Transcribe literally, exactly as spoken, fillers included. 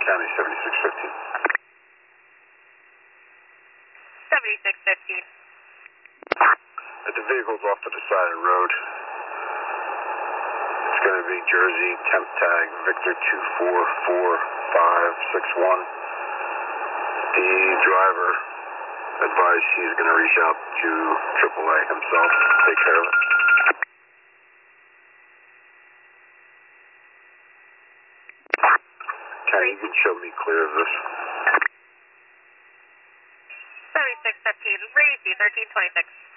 County seventy-six fifteen. seventy-six fifteen. The vehicle's off to the side of the road. It's going to be Jersey, temp tag, Victor two four four five six one. The driver advised he's going to reach out to triple A himself, take care of it. Okay, you can show me clear of this. seventy-six fifteen, raise you, thirteen twenty-six.